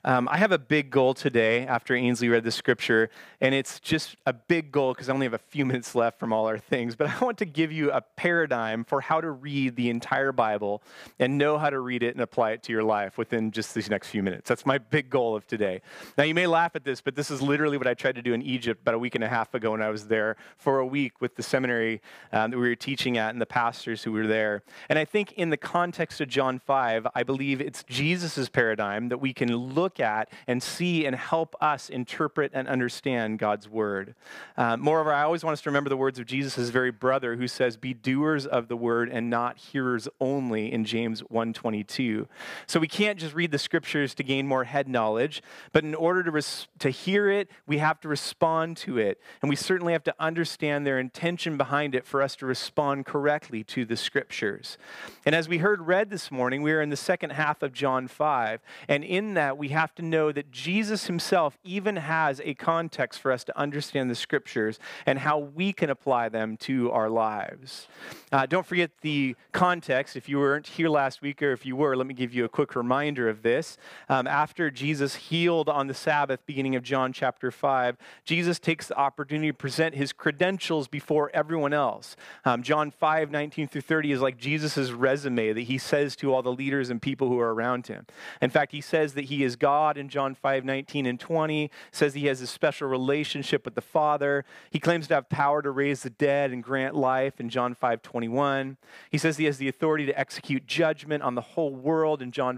I have a big goal today after Ainsley read the scripture, and it's just a big goal because I only have a few minutes left from all our things, but I want to give you a paradigm for how to read the entire Bible and know how to read it and apply it to your life within just these next few minutes. That's my big goal of today. Now, you may laugh at this, but this is literally what I tried to do in Egypt about a week and a half ago when I was there for a week with the seminary that we were teaching at and the pastors who were there. And I think in the context of John 5, I believe it's Jesus' paradigm that we can look at and see and help us interpret and understand God's word. Moreover, I always want us to remember the words of Jesus' very brother who says, "Be doers of the word and not hearers only," in James 1:22. So we can't just read the scriptures to gain more head knowledge, but in order to hear it, we have to respond to it. And we certainly have to understand their intention behind it for us to respond correctly to the scriptures. And as we heard read this morning, we are in the second half of John 5. And in that, we have to know that Jesus himself even has a context for us to understand the scriptures and how we can apply them to our lives. Don't forget the context. If you weren't here last week, or if you were, let me give you a quick reminder of this. After Jesus healed on the Sabbath, beginning of John chapter 5, Jesus takes the opportunity to present his credentials before everyone else. John 5:19 through 30 is like Jesus' resume that he says to all the leaders and people who are around him. In fact, he says that he is God in John 5:19 and 20, says he has a special relationship with the Father. He claims to have power to raise the dead and grant life in John 5:21. He says he has the authority to execute judgment on the whole world in John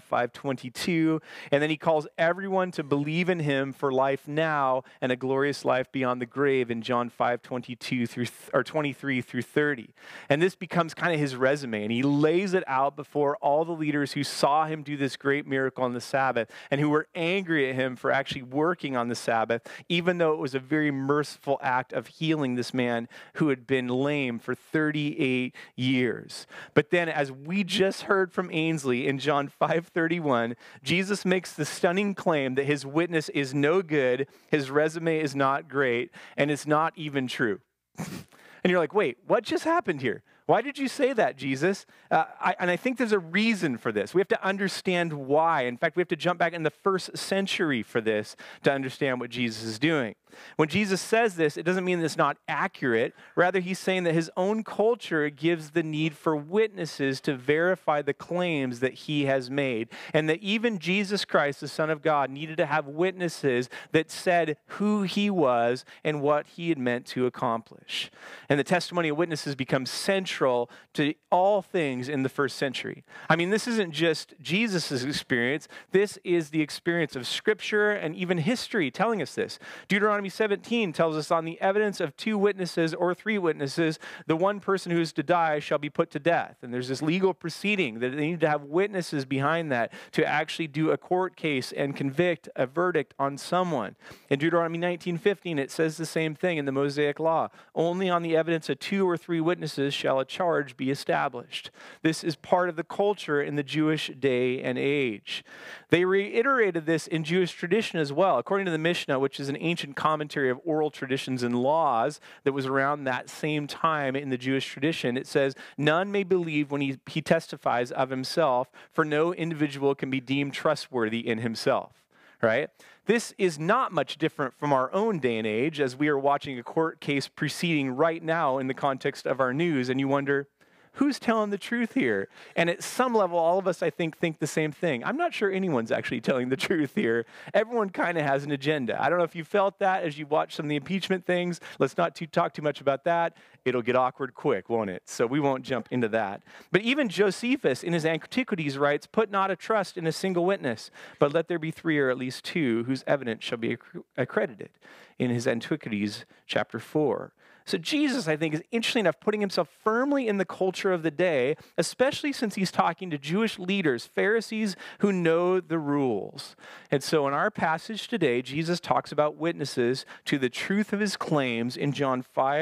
5:22. And then he calls everyone to believe in him for life now and a glorious life beyond the grave in John 5:22 or 23 through 30. And this becomes kind of his resume, and he lays it out before all the leaders who saw him do this great miracle on the Sabbath and who were angry at him for actually working on the Sabbath, even though it was a very merciful act of healing this man who had been lame for 38 years. But then, as we just heard from Ainsley in John 5:31, Jesus makes the stunning claim that his witness is no good, his resume is not great, and it's not even true. And you're like, wait, what just happened here? Why did you say that, Jesus? And I think there's a reason for this. We have to understand why. In fact, we have to jump back in the first century for this to understand what Jesus is doing. When Jesus says this, it doesn't mean that it's not accurate. Rather, he's saying that his own culture gives the need for witnesses to verify the claims that he has made. And that even Jesus Christ, the Son of God, needed to have witnesses that said who he was and what he had meant to accomplish. And the testimony of witnesses becomes central to all things in the first century. I mean, this isn't just Jesus' experience. This is the experience of Scripture and even history telling us this. Deuteronomy 17 tells us, on the evidence of 2 witnesses or 3 witnesses, the one person who is to die shall be put to death. And there's this legal proceeding that they need to have witnesses behind that to actually do a court case and convict a verdict on someone. In Deuteronomy 19:15, it says the same thing in the Mosaic Law. Only on the evidence of 2 or 3 witnesses shall a charge be established. This is part of the culture in the Jewish day and age. They reiterated this in Jewish tradition as well. According to the Mishnah, which is an ancient commentary of oral traditions and laws that was around that same time in the Jewish tradition, it says, "None may believe when he testifies of himself, for no individual can be deemed trustworthy in himself." Right? This is not much different from our own day and age, as we are watching a court case proceeding right now in the context of our news, and you wonder, who's telling the truth here? And at some level, all of us, I think the same thing. I'm not sure anyone's actually telling the truth here. Everyone kind of has an agenda. I don't know if you felt that as you watched some of the impeachment things. Let's not talk too much about that. It'll get awkward quick, won't it? So we won't jump into that. But even Josephus, in his Antiquities, writes, "Put not a trust in a single witness, but let there be 3 or at least 2 whose evidence shall be accredited," in his Antiquities, chapter 4. So Jesus, I think, is interesting enough putting himself firmly in the culture of the day, especially since he's talking to Jewish leaders, Pharisees who know the rules. And so in our passage today, Jesus talks about witnesses to the truth of his claims in John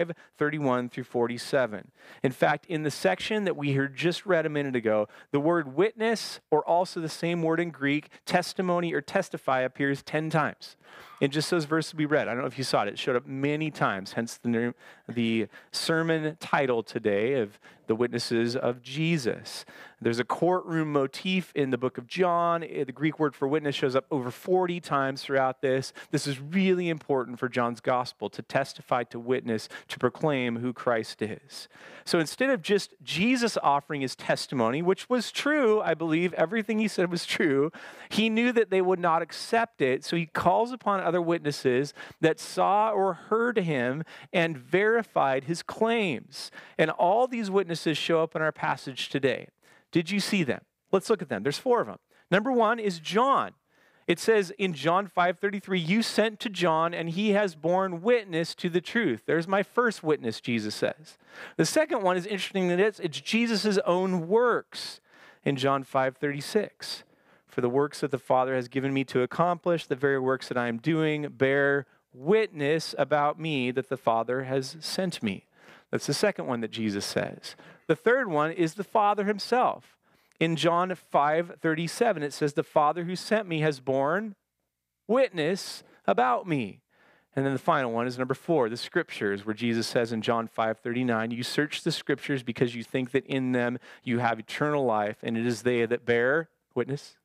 5:31 through 47. In fact, in the section that we heard just read a minute ago, the word witness, or also the same word in Greek, testimony or testify, appears 10 times. In just those verses we read. I don't know if you saw it. It showed up many times, hence the sermon title today of the witnesses of Jesus. There's a courtroom motif in the book of John. The Greek word for witness shows up over 40 times throughout this. This is really important for John's gospel, to testify, to witness, to proclaim who Christ is. So instead of just Jesus offering his testimony, which was true, I believe, everything he said was true, he knew that they would not accept it, so he calls upon other witnesses that saw or heard him and verified his claims. And all these witnesses show up in our passage today. Did you see them? Let's look at them. There's 4 of them. Number 1 is John. It says in John 5:33, you sent to John and he has borne witness to the truth. There's my first witness, Jesus says. The second one is interesting that it's Jesus' own works in John 5:36. For the works that the Father has given me to accomplish, the very works that I am doing, bear witness about me that the Father has sent me. That's the second one that Jesus says. The third one is the Father himself. In John 5:37, it says, the Father who sent me has borne witness about me. And then the final one is number 4, the Scriptures, where Jesus says in John 5:39, you search the Scriptures because you think that in them you have eternal life, and it is they that bear witness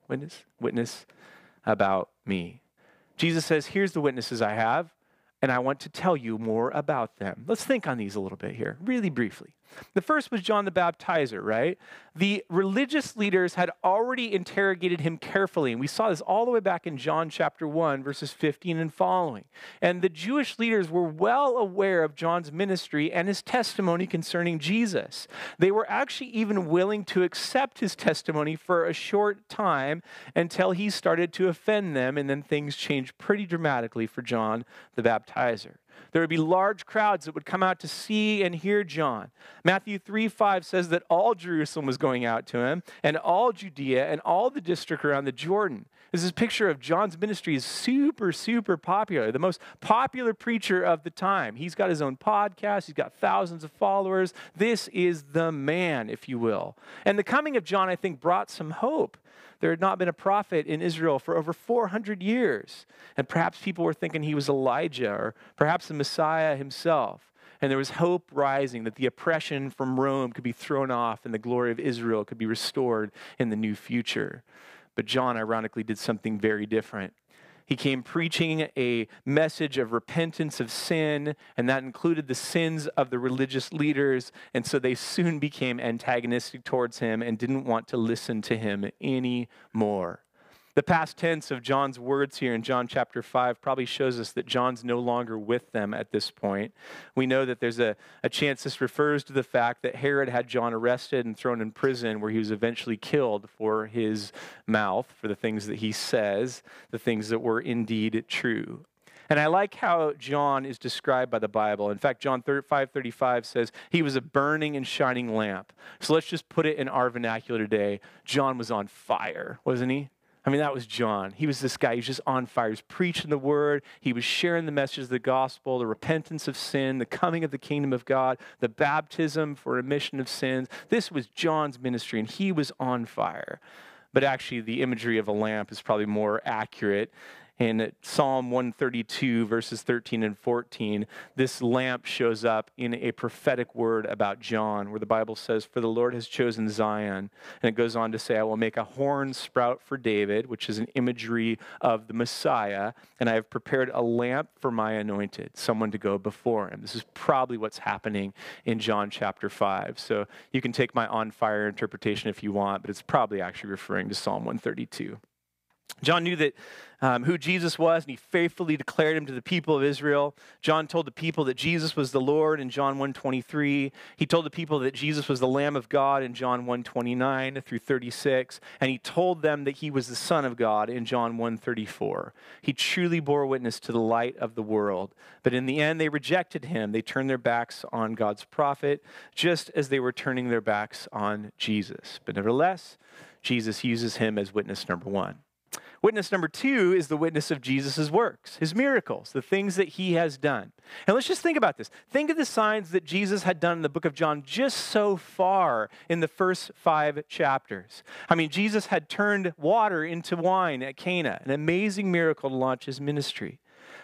about me. Jesus says, here's the witnesses I have, and I want to tell you more about them. Let's think on these a little bit here, really briefly. The first was John the Baptizer, right? The religious leaders had already interrogated him carefully, and we saw this all the way back in John chapter 1, verses 15 and following. And the Jewish leaders were well aware of John's ministry and his testimony concerning Jesus. They were actually even willing to accept his testimony for a short time until he started to offend them, and then things changed pretty dramatically for John the Baptizer. There would be large crowds that would come out to see and hear John. Matthew 3:5 says that all Jerusalem was going out to him, and all Judea, and all the district around the Jordan. This is a picture of John's ministry is super, super popular. The most popular preacher of the time. He's got his own podcast. He's got thousands of followers. This is the man, if you will. And the coming of John, I think, brought some hope. There had not been a prophet in Israel for over 400 years. And perhaps people were thinking he was Elijah or perhaps the Messiah himself. And there was hope rising that the oppression from Rome could be thrown off and the glory of Israel could be restored in the new future. But John, ironically, did something very different. He came preaching a message of repentance of sin, and that included the sins of the religious leaders, and so they soon became antagonistic towards him and didn't want to listen to him anymore. The past tense of John's words here in John chapter 5 probably shows us that John's no longer with them at this point. We know that there's a chance this refers to the fact that Herod had John arrested and thrown in prison, where he was eventually killed for his mouth, for the things that he says, the things that were indeed true. And I like how John is described by the Bible. In fact, John 5:35 says he was a burning and shining lamp. So let's just put it in our vernacular today. John was on fire, wasn't he? I mean, that was John. He was this guy. He was just on fire. He was preaching the word. He was sharing the message of the gospel, the repentance of sin, the coming of the kingdom of God, the baptism for remission of sins. This was John's ministry, and he was on fire. But actually, the imagery of a lamp is probably more accurate. In Psalm 132, verses 13 and 14, this lamp shows up in a prophetic word about John, where the Bible says, for the Lord has chosen Zion. And it goes on to say, I will make a horn sprout for David, which is an imagery of the Messiah, and I have prepared a lamp for my anointed, someone to go before him. This is probably what's happening in John chapter 5. So you can take my on fire interpretation if you want, but it's probably actually referring to Psalm 132. John knew that who Jesus was, and he faithfully declared him to the people of Israel. John told the people that Jesus was the Lord in John 1:23. He told the people that Jesus was the Lamb of God in John 1:29 through 36. And he told them that he was the Son of God in John 1:34. He truly bore witness to the light of the world. But in the end, they rejected him. They turned their backs on God's prophet, just as they were turning their backs on Jesus. But nevertheless, Jesus uses him as witness number 1. Witness number 2 is the witness of Jesus' works, his miracles, the things that he has done. And let's just think about this. Think of the signs that Jesus had done in the book of John just so far in the first 5 chapters. I mean, Jesus had turned water into wine at Cana, an amazing miracle to launch his ministry.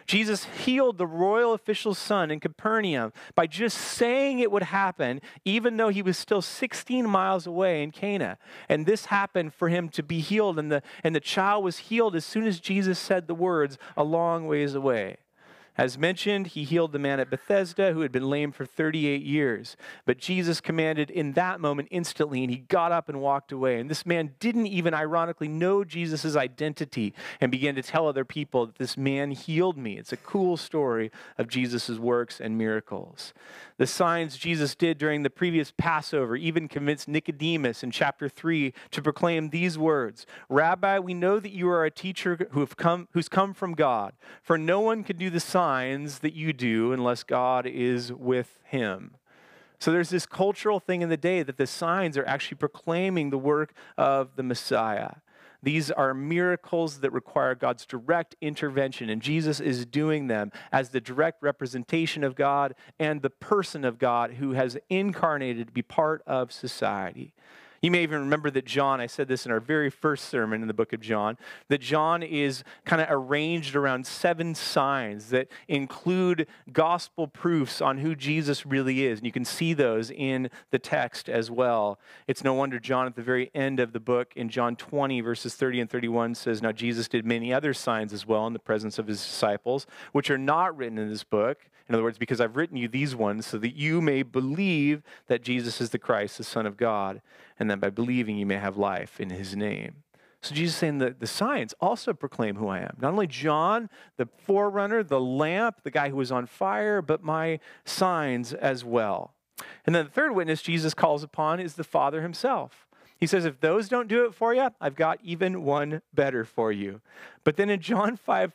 Jesus healed the royal official's son in Capernaum by just saying it would happen, even though he was still 16 miles away in Cana. And this happened for him to be healed, and the child was healed as soon as Jesus said the words a long ways away. As mentioned, he healed the man at Bethesda who had been lame for 38 years. But Jesus commanded in that moment instantly, and he got up and walked away. And this man didn't even ironically know Jesus' identity and began to tell other people that this man healed me. It's a cool story of Jesus' works and miracles. The signs Jesus did during the previous Passover even convinced Nicodemus in chapter 3 to proclaim these words, "Rabbi, we know that you are a teacher who's come from God, for no one can do the signs that you do unless God is with him." So there's this cultural thing in the day that the signs are actually proclaiming the work of the Messiah. These are miracles that require God's direct intervention, and Jesus is doing them as the direct representation of God and the person of God who has incarnated to be part of society. You may even remember that John, I said this in our very first sermon in the book of John, that John is kind of arranged around 7 signs that include gospel proofs on who Jesus really is. And you can see those in the text as well. It's no wonder John at the very end of the book in John 20 verses 30 and 31 says, "Now Jesus did many other signs as well in the presence of his disciples, which are not written in this book. In other words, because I've written you these ones so that you may believe that Jesus is the Christ, the Son of God, and that by believing you may have life in his name." So Jesus is saying that the signs also proclaim who I am. Not only John, the forerunner, the lamp, the guy who was on fire, but my signs as well. And then the third witness Jesus calls upon is the Father himself. He says, if those don't do it for you, I've got even one better for you. But then in John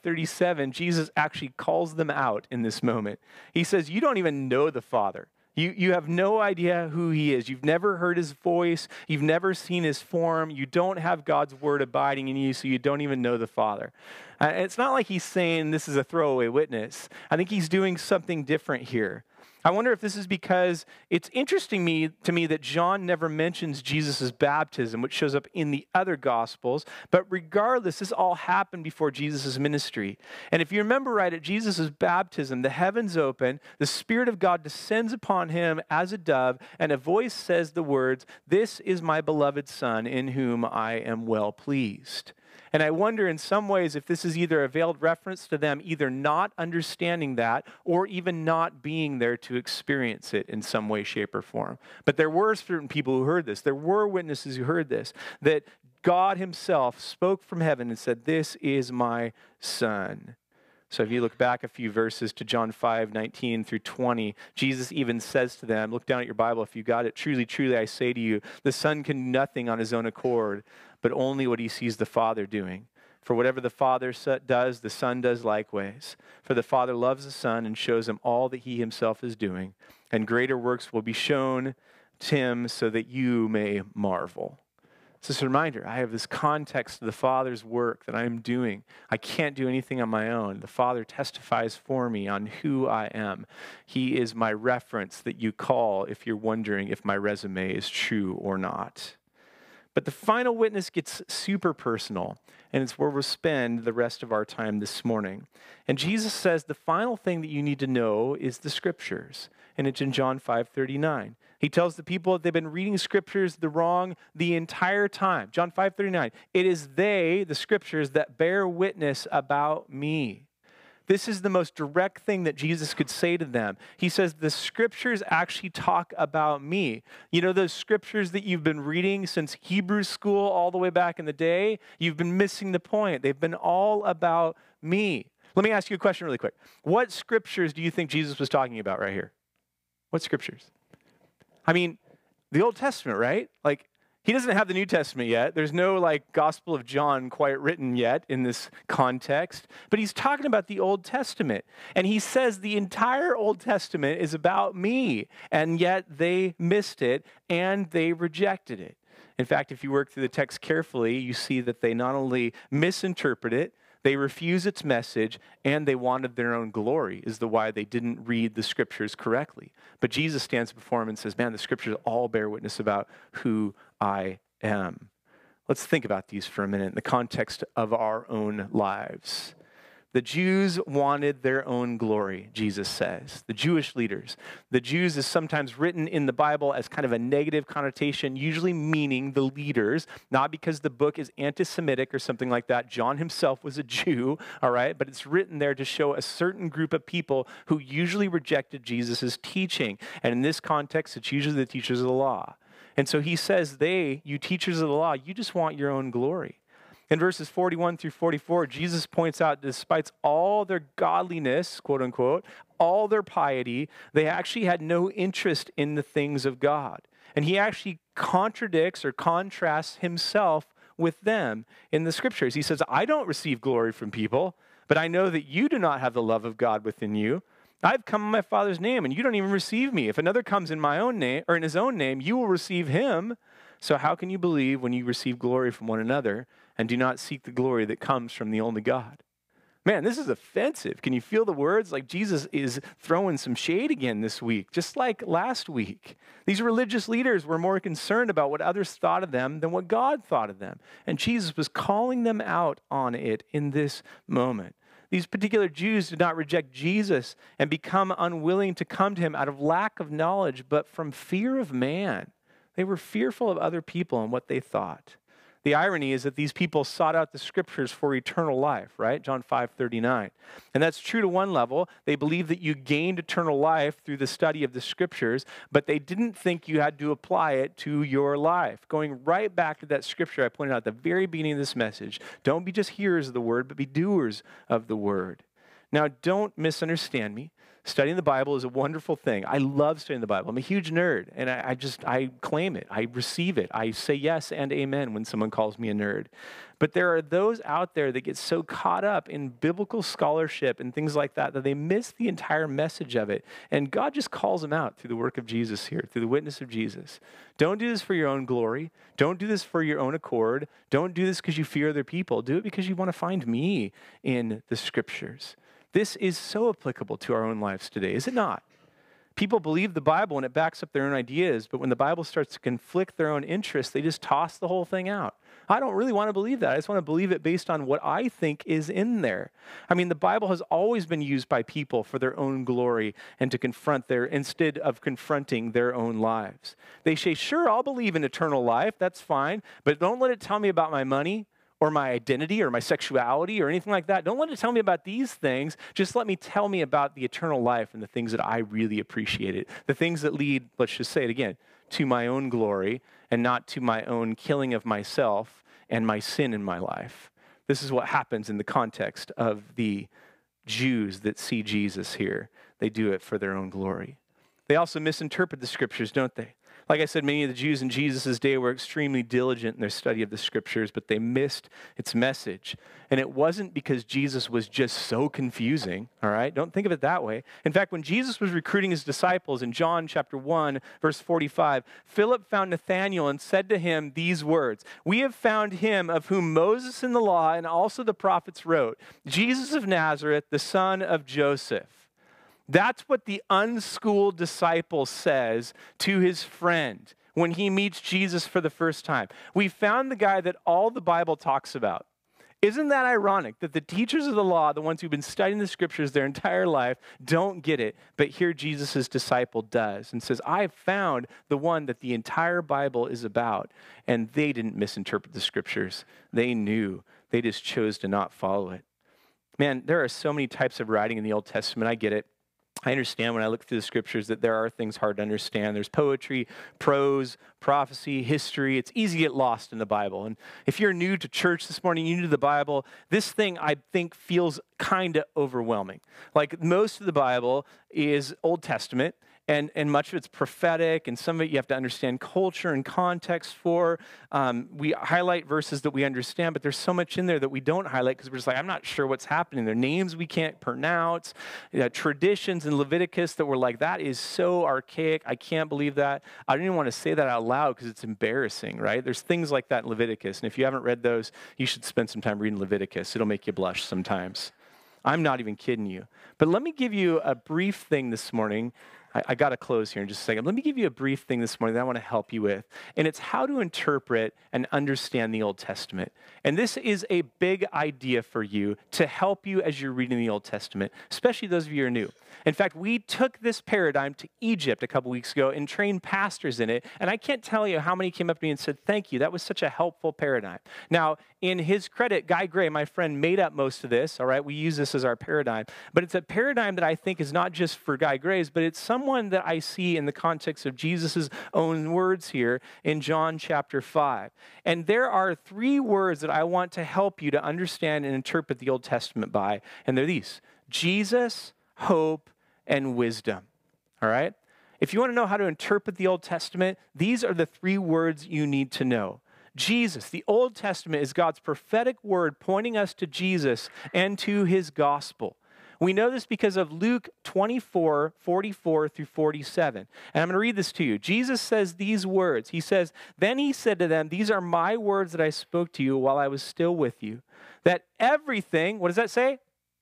5:37, Jesus actually calls them out in this moment. He says, you don't even know the Father. You have no idea who he is. You've never heard his voice. You've never seen his form. You don't have God's word abiding in you, so you don't even know the Father. It's not like he's saying this is a throwaway witness. I think he's doing something different here. I wonder if this is because it's interesting to me that John never mentions Jesus' baptism, which shows up in the other Gospels. But regardless, this all happened before Jesus' ministry. And if you remember right, at Jesus' baptism, the heavens open, the Spirit of God descends upon him as a dove, and a voice says the words, "This is my beloved Son, in whom I am well pleased." And I wonder in some ways if this is either a veiled reference to them either not understanding that or even not being there to experience it in some way, shape, or form. But there were certain people who heard this. There were witnesses who heard this, that God himself spoke from heaven and said, "This is my Son." So if you look back a few verses to John 5:19 through 20, Jesus even says to them, look down at your Bible if you got it, "Truly, truly, I say to you, the Son can do nothing on his own accord, but only what he sees the Father doing. For whatever the Father does, the Son does likewise. For the Father loves the Son and shows him all that he himself is doing. And greater works will be shown to him so that you may marvel." It's just a reminder, I have this context of the Father's work that I'm doing. I can't do anything on my own. The Father testifies for me on who I am. He is my reference that you call if you're wondering if my resume is true or not. But the final witness gets super personal, and it's where we'll spend the rest of our time this morning. And Jesus says the final thing that you need to know is the Scriptures, and it's in John 5:39. He tells the people that they've been reading Scriptures wrong the entire time. John 5:39, "It is they, the Scriptures, that bear witness about me." This is the most direct thing that Jesus could say to them. He says, the Scriptures actually talk about me. You know those Scriptures that you've been reading since Hebrew school all the way back in the day? You've been missing the point. They've been all about me. Let me ask you a question really quick. What Scriptures do you think Jesus was talking about right here? What Scriptures? I mean, the Old Testament, right? Like, he doesn't have the New Testament yet. There's no Gospel of John quite written yet in this context. But he's talking about the Old Testament. And he says the entire Old Testament is about me. And yet they missed it and they rejected it. In fact, if you work through the text carefully, you see that they not only misinterpret it, they refuse its message, and they wanted their own glory is the why they didn't read the Scriptures correctly. But Jesus stands before them and says, man, the Scriptures all bear witness about who I am. Let's think about these for a minute in the context of our own lives. The Jews wanted their own glory, Jesus says. The Jewish leaders. The Jews is sometimes written in the Bible as kind of a negative connotation, usually meaning the leaders, not because the book is anti-Semitic or something like that. John himself was a Jew, all right? But it's written there to show a certain group of people who usually rejected Jesus' teaching. And in this context, it's usually the teachers of the law. And so he says, you teachers of the law, you just want your own glory. In verses 41 through 44, Jesus points out, despite all their godliness, quote unquote, all their piety, they actually had no interest in the things of God. And he actually contradicts or contrasts himself with them in the scriptures. He says, I don't receive glory from people, but I know that you do not have the love of God within you. I've come in my Father's name, and you don't even receive me. If another comes in my own name, or in his own name, you will receive him. So how can you believe when you receive glory from one another and do not seek the glory that comes from the only God? Man, this is offensive. Can you feel the words? Like Jesus is throwing some shade again this week, just like last week. These religious leaders were more concerned about what others thought of them than what God thought of them. And Jesus was calling them out on it in this moment. These particular Jews did not reject Jesus and become unwilling to come to him out of lack of knowledge, but from fear of man. They were fearful of other people and what they thought. The irony is that these people sought out the scriptures for eternal life, right? John 5:39. And that's true to one level. They believed that you gained eternal life through the study of the scriptures, but they didn't think you had to apply it to your life. Going right back to that scripture I pointed out at the very beginning of this message. Don't be just hearers of the word, but be doers of the word. Now, don't misunderstand me. Studying the Bible is a wonderful thing. I love studying the Bible. I'm a huge nerd, and I claim it. I receive it. I say yes and amen when someone calls me a nerd. But there are those out there that get so caught up in biblical scholarship and things like that that they miss the entire message of it. And God just calls them out through the work of Jesus here, through the witness of Jesus. Don't do this for your own glory. Don't do this for your own accord. Don't do this because you fear other people. Do it because you want to find me in the scriptures. This is so applicable to our own lives today, is it not? People believe the Bible and it backs up their own ideas, but when the Bible starts to conflict their own interests, they just toss the whole thing out. I don't really want to believe that. I just want to believe it based on what I think is in there. I mean, the Bible has always been used by people for their own glory and to confront instead of confronting their own lives. They say, sure, I'll believe in eternal life. That's fine, but don't let it tell me about my money, or my identity, or my sexuality, or anything like that. Don't let it tell me about these things. Just let me tell me about the eternal life and the things that I really appreciated. The things that lead, let's just say it again, to my own glory and not to my own killing of myself and my sin in my life. This is what happens in the context of the Jews that see Jesus here. They do it for their own glory. They also misinterpret the scriptures, don't they? Like I said, many of the Jews in Jesus' day were extremely diligent in their study of the scriptures, but they missed its message. And it wasn't because Jesus was just so confusing, all right? Don't think of it that way. In fact, when Jesus was recruiting his disciples in John chapter 1, verse 45, Philip found Nathanael and said to him these words, "We have found him of whom Moses in the law and also the prophets wrote, Jesus of Nazareth, the son of Joseph." That's what the unschooled disciple says to his friend when he meets Jesus for the first time. We found the guy that all the Bible talks about. Isn't that ironic that the teachers of the law, the ones who've been studying the scriptures their entire life, don't get it, but here Jesus' disciple does and says, I found the one that the entire Bible is about. And they didn't misinterpret the scriptures. They knew. They just chose to not follow it. Man, there are so many types of writing in the Old Testament. I get it. I understand when I look through the scriptures that there are things hard to understand. There's poetry, prose, prophecy, history. It's easy to get lost in the Bible. And if you're new to church this morning, you're new to the Bible, this thing I think feels kind of overwhelming. Like most of the Bible is Old Testament, and much of it's prophetic, and some of it you have to understand culture and context for. We highlight verses that we understand, but there's so much in there that we don't highlight because we're just like, I'm not sure what's happening. There are names we can't pronounce, traditions in Leviticus that we're like, that is so archaic. I can't believe that. I don't even want to say that out loud because it's embarrassing, right? There's things like that in Leviticus, and if you haven't read those, you should spend some time reading Leviticus. It'll make you blush sometimes. I'm not even kidding you. But let me give you a brief thing this morning I got to close here in just a second. Let me give you a brief thing this morning that I want to help you with. And it's how to interpret and understand the Old Testament. And this is a big idea for you to help you as you're reading the Old Testament, especially those of you who are new. In fact, we took this paradigm to Egypt a couple weeks ago and trained pastors in it. And I can't tell you how many came up to me and said, thank you, that was such a helpful paradigm. Now, in his credit, Guy Gray, my friend, made up most of this, all right? We use this as our paradigm. But it's a paradigm that I think is not just for Guy Gray's, but it's someone that I see in the context of Jesus' own words here in John chapter 5. And there are 3 words that I want to help you to understand and interpret the Old Testament by. And they're these: Jesus, hope, and wisdom. All right? If you want to know how to interpret the Old Testament, these are the 3 words you need to know. Jesus, the Old Testament is God's prophetic word pointing us to Jesus and to his gospel. We know this because of Luke 24, 44 through 47. And I'm going to read this to you. Jesus says these words. He says, "Then he said to them, 'These are my words that I spoke to you while I was still with you, that everything,'" what does that say?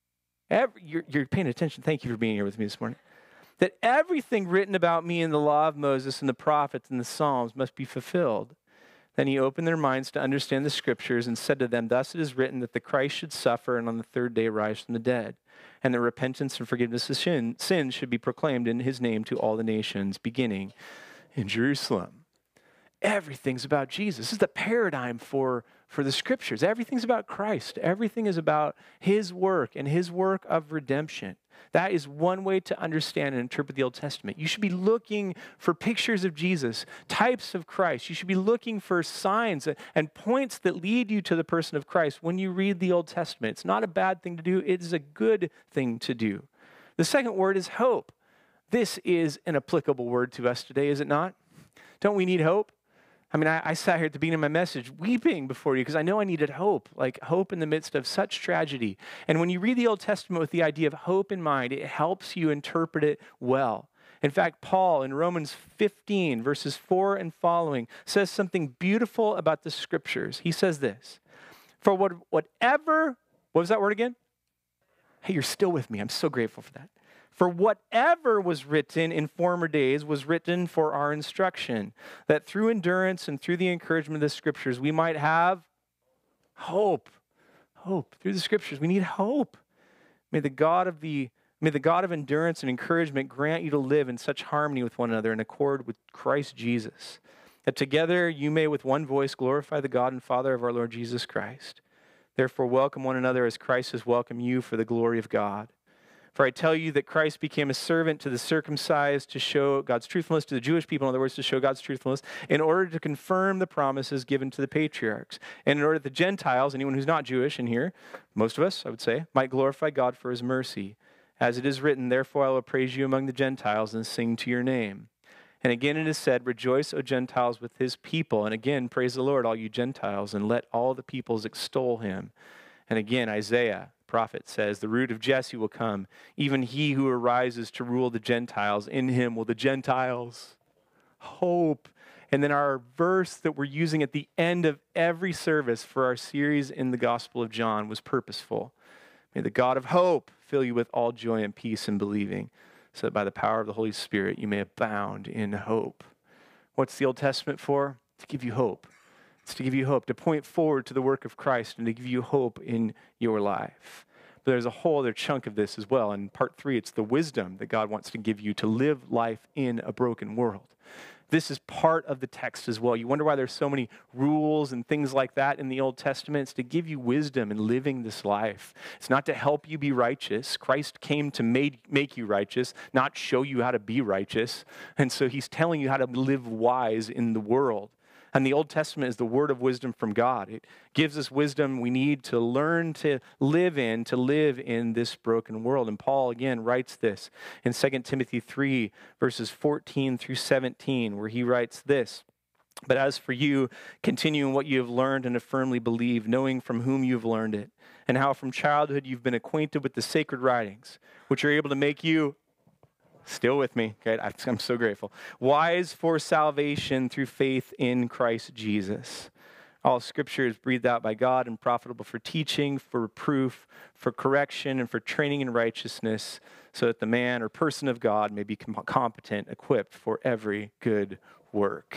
You're paying attention. Thank you for being here with me this morning. "That everything written about me in the law of Moses and the prophets and the Psalms must be fulfilled." Then he opened their minds to understand the scriptures and said to them, "Thus it is written that the Christ should suffer and on the 3rd day rise from the dead, and that repentance and forgiveness of sins should be proclaimed in his name to all the nations, beginning in Jerusalem." Everything's about Jesus. This is the paradigm for the scriptures. Everything's about Christ. Everything is about his work and his work of redemption. That is one way to understand and interpret the Old Testament. You should be looking for pictures of Jesus, types of Christ. You should be looking for signs and points that lead you to the person of Christ when you read the Old Testament. It's not a bad thing to do. It is a good thing to do. The second word is hope. This is an applicable word to us today, is it not? Don't we need hope? I mean, I sat here at the beginning of my message weeping before you because I know I needed hope, like hope in the midst of such tragedy. And when you read the Old Testament with the idea of hope in mind, it helps you interpret it well. In fact, Paul in Romans 15, verses 4 and following, says something beautiful about the scriptures. He says this: "For whatever," what was that word again? Hey, you're still with me. I'm so grateful for that. "For whatever was written in former days was written for our instruction, that through endurance and through the encouragement of the scriptures we might have hope." Hope. Through the scriptures, we need hope. May the God of endurance and encouragement grant you to live in such harmony with one another in accord with Christ Jesus, that together you may with one voice glorify the God and Father of our Lord Jesus Christ. Therefore welcome one another as Christ has welcomed you for the glory of God. For I tell you that Christ became a servant to the circumcised to show God's truthfulness, to the Jewish people, in other words, to show God's truthfulness, in order to confirm the promises given to the patriarchs, and in order that the Gentiles, anyone who's not Jewish in here, most of us, I would say, might glorify God for his mercy. As it is written, "Therefore I will praise you among the Gentiles and sing to your name." And again it is said, "Rejoice, O Gentiles, with his people." And again, praise the Lord, all you Gentiles, and let all the peoples extol him. And again, Isaiah, prophet, says, "The root of Jesse will come, even he who arises to rule the Gentiles. In him will the Gentiles hope." And then our verse that we're using at the end of every service for our series in the Gospel of John was purposeful. "May the God of hope fill you with all joy and peace in believing, so that by the power of the Holy Spirit you may abound in hope." What's the Old Testament for? To give you hope. It's to give you hope, to point forward to the work of Christ and to give you hope in your life. But there's a whole other chunk of this as well. In part 3, it's the wisdom that God wants to give you to live life in a broken world. This is part of the text as well. You wonder why there's so many rules and things like that in the Old Testament. It's to give you wisdom in living this life. It's not to help you be righteous. Christ came to make you righteous, not show you how to be righteous. And so he's telling you how to live wise in the world. And the Old Testament is the word of wisdom from God. It gives us wisdom we need to learn to live in this broken world. And Paul, again, writes this in 2 Timothy 3, verses 14 through 17, where he writes this: "But as for you, continue in what you have learned and have firmly believed, knowing from whom you have learned it, and how from childhood you've been acquainted with the sacred writings, which are able to make you," still with me, okay? I'm so grateful, "wise for salvation through faith in Christ Jesus." All Scripture is breathed out by God and profitable for teaching, for reproof, for correction, and for training in righteousness, so that the man or person of God may be competent, equipped for every good work.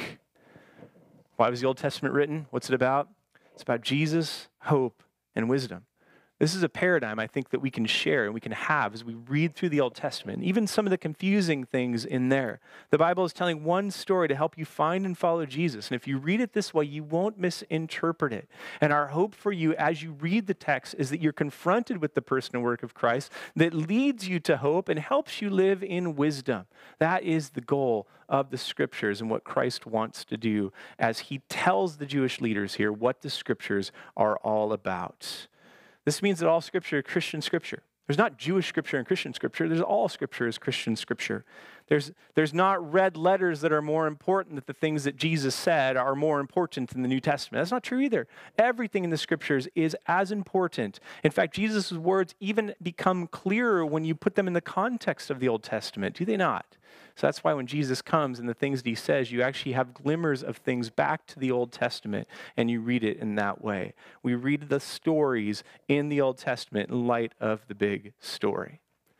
Why was the Old Testament written? What's it about? It's about Jesus, hope, and wisdom. This is a paradigm I think that we can share and we can have as we read through the Old Testament, even some of the confusing things in there. The Bible is telling one story to help you find and follow Jesus. And if you read it this way, you won't misinterpret it. And our hope for you as you read the text is that you're confronted with the person and work of Christ that leads you to hope and helps you live in wisdom. That is the goal of the Scriptures and what Christ wants to do as he tells the Jewish leaders here what the Scriptures are all about. This means that all Scripture is Christian Scripture. There's not Jewish Scripture and Christian Scripture. There's all Scripture is Christian Scripture. There's not red letters that are more important, that the things that Jesus said are more important in the New Testament. That's not true either. Everything in the Scriptures is as important. In fact, Jesus' words even become clearer when you put them in the context of the Old Testament, do they not? So that's why when Jesus comes and the things that he says, you actually have glimmers of things back to the Old Testament, and you read it in that way. We read the stories in the Old Testament in light of the big story.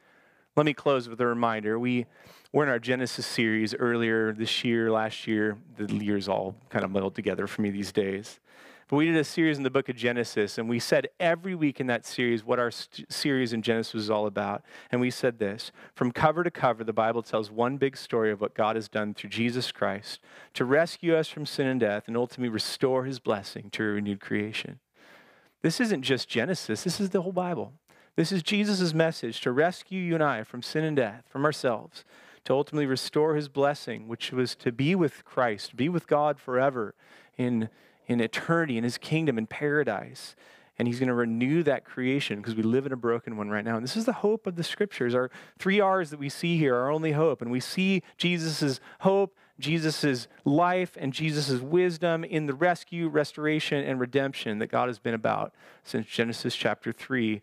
Let me close with a reminder. We're in our Genesis series earlier this year, last year. The years all kind of muddled together for me these days. But we did a series in the book of Genesis, and we said every week in that series what our series in Genesis was all about. And we said this: from cover to cover, the Bible tells one big story of what God has done through Jesus Christ to rescue us from sin and death and ultimately restore his blessing to a renewed creation. This isn't just Genesis, this is the whole Bible. This is Jesus' message to rescue you and I from sin and death, from ourselves, to ultimately restore his blessing, which was to be with Christ, be with God forever in eternity, in his kingdom, in paradise. And he's going to renew that creation because we live in a broken one right now. And this is the hope of the Scriptures. Our 3 R's that we see here are our only hope. And we see Jesus' hope, Jesus' life, and Jesus' wisdom in the rescue, restoration, and redemption that God has been about since Genesis chapter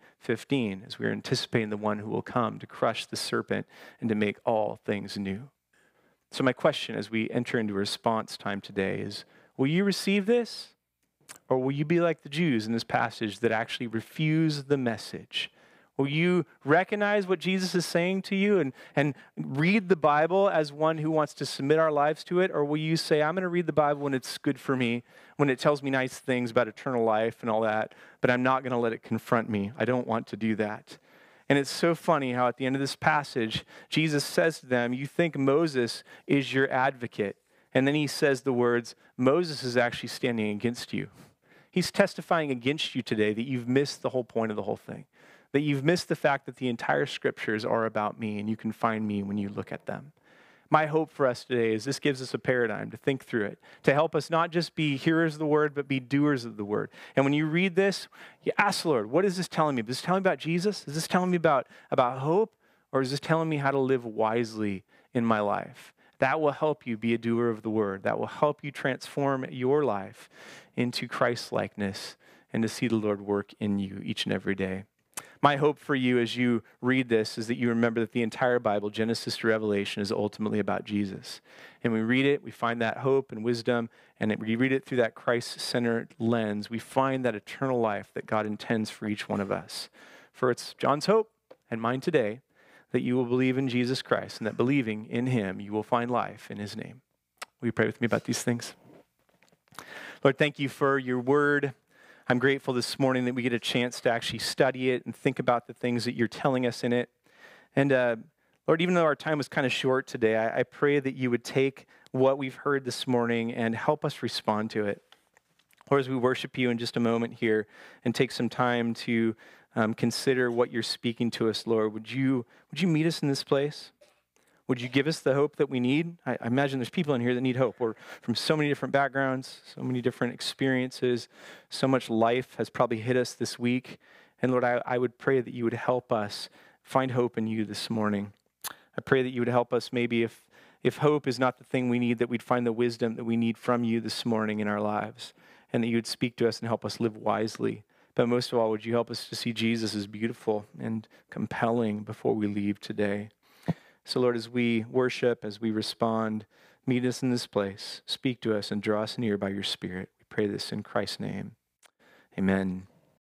3:15, as we're anticipating the one who will come to crush the serpent and to make all things new. So my question as we enter into response time today is, will you receive this? Or will you be like the Jews in this passage that actually refuse the message? Will you recognize what Jesus is saying to you and read the Bible as one who wants to submit our lives to it? Or will you say, I'm going to read the Bible when it's good for me, when it tells me nice things about eternal life and all that, but I'm not going to let it confront me. I don't want to do that. And it's so funny how at the end of this passage, Jesus says to them, you think Moses is your advocate. And then he says the words, Moses is actually standing against you. He's testifying against you today that you've missed the whole point of the whole thing, that you've missed the fact that the entire Scriptures are about me and you can find me when you look at them. My hope for us today is this gives us a paradigm to think through it, to help us not just be hearers of the word, but be doers of the word. And when you read this, you ask the Lord, what is this telling me? Is this telling me about Jesus? Is this telling me about hope? Or is this telling me how to live wisely in my life? That will help you be a doer of the word. That will help you transform your life into Christ-likeness and to see the Lord work in you each and every day. My hope for you as you read this is that you remember that the entire Bible, Genesis to Revelation, is ultimately about Jesus. And we read it, we find that hope and wisdom, and we read it through that Christ-centered lens. We find that eternal life that God intends for each one of us. For it's John's hope and mine today that you will believe in Jesus Christ, and that believing in him, you will find life in his name. Will you pray with me about these things? Lord, thank you for your word. I'm grateful this morning that we get a chance to actually study it and think about the things that you're telling us in it. And Lord, even though our time was kind of short today, I pray that you would take what we've heard this morning and help us respond to it. Lord, as we worship you in just a moment here and take some time to consider what you're speaking to us, Lord, would you meet us in this place? Would you give us the hope that we need? I imagine there's people in here that need hope. We're from so many different backgrounds, so many different experiences. So much life has probably hit us this week. And Lord, I would pray that you would help us find hope in you this morning. I pray that you would help us maybe if hope is not the thing we need, that we'd find the wisdom that we need from you this morning in our lives, and that you would speak to us and help us live wisely. But most of all, would you help us to see Jesus as beautiful and compelling before we leave today? So Lord, as we worship, as we respond, meet us in this place, speak to us, and draw us near by your Spirit. pray this in Christ's name. Amen.